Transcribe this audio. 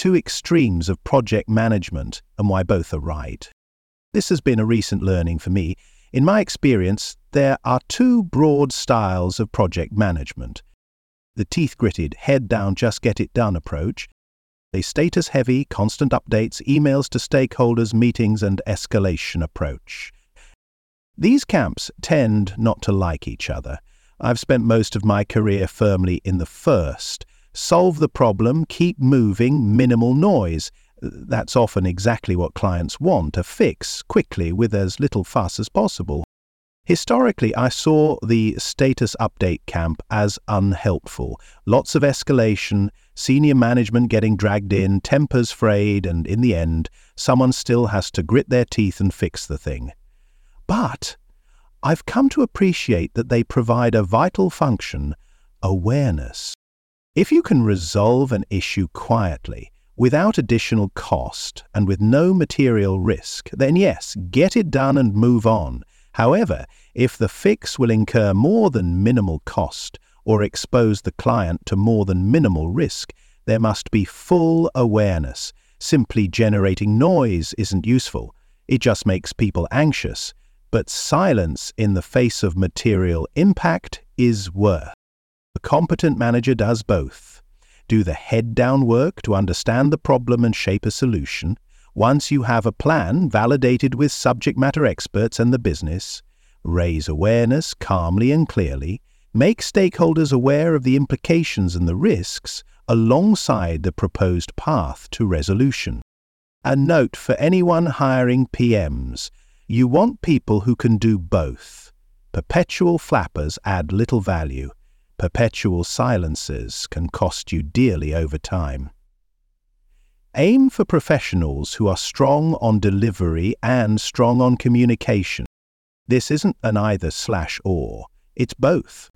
two extremes of project management and why both are right. This has been a recent learning for me. In my experience, there are two broad styles of project management. The teeth-gritted, head-down, just-get-it-done approach, a status-heavy, constant updates, emails to stakeholders, meetings, and escalation approach. These camps tend not to like each other. I've spent most of my career firmly in the first. Solve the problem, keep moving, minimal noise. That's often exactly what clients want, a fix quickly with as little fuss as possible. Historically, I saw the status update camp as unhelpful. Lots of escalation, senior management getting dragged in, tempers frayed, and in the end, someone still has to grit their teeth and fix the thing. But I've come to appreciate that they provide a vital function, awareness. If you can resolve an issue quietly, without additional cost and with no material risk, then yes, get it done and move on. However, if the fix will incur more than minimal cost or expose the client to more than minimal risk, there must be full awareness. Simply generating noise isn't useful. It just makes people anxious. But silence in the face of material impact is worth. A competent manager does both. Do the head-down work to understand the problem and shape a solution. Once you have a plan validated with subject matter experts and the business, raise awareness calmly and clearly, make stakeholders aware of the implications and the risks alongside the proposed path to resolution. A note for anyone hiring PMs: you want people who can do both. Perpetual flappers add little value. Perpetual silencers can cost you dearly over time. Aim for professionals who are strong on delivery and strong on communication. This isn't an either/or, it's both.